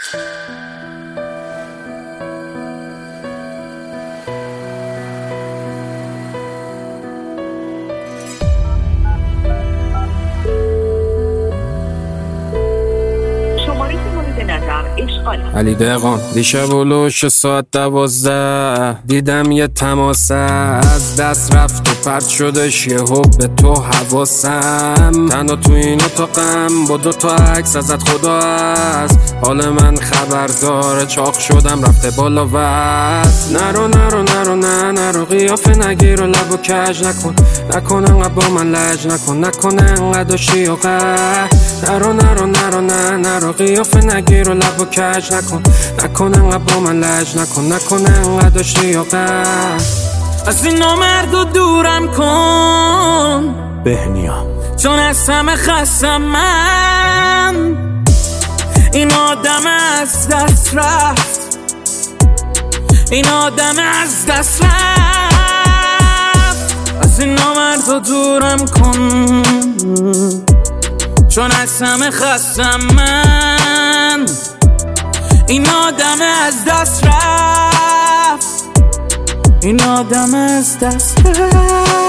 علی دقان دیشب ولوش ساعت 12 دیدم یه تماسه از دست رفت و پرد شدش یه به تو حواسم تنها تو این اتاقم با 2 تا عکس ازت خدا هست حال من خبر داره چاق شدم رفته بالا وز نرو نرو نرو نرو قیافه نگیر و لب و کج نکن انقدر با من لج نکن انقدر داشتی و قه نرو نرو نرو نرو قیافه نگیر و لب و کج نکن انقدر با من لج نکن انقدر داشتی و قه از این نامرد و دورم کن بهنیا چون از همه خستم من این آدم از دست رفت این آدم از دست رفت از این نامرد و دورم کن چون از همه خستم من این آدم از دست رفت این آدم از دست رفت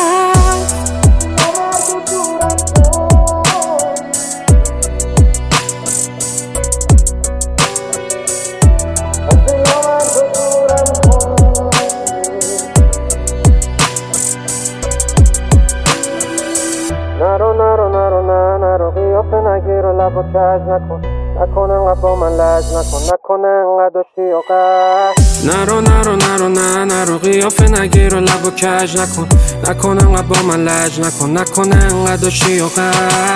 نرو قیافه نگیر و لب و کج نکن انقدر با من لج نکن انقدر داشتی و قه نرو قیافه نگیر و لب و کج نکن انقدر با من لج نکن انقدر داشتی و قه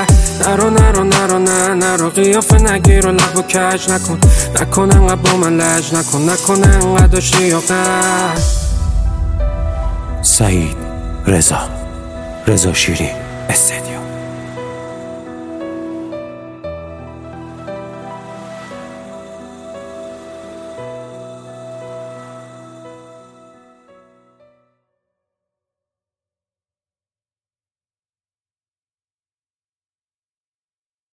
نرو قیافه نگیر و لب و کج نکن انقدر با من لج نکن انقدر داشتی و قه سعید رضا شیری استدیو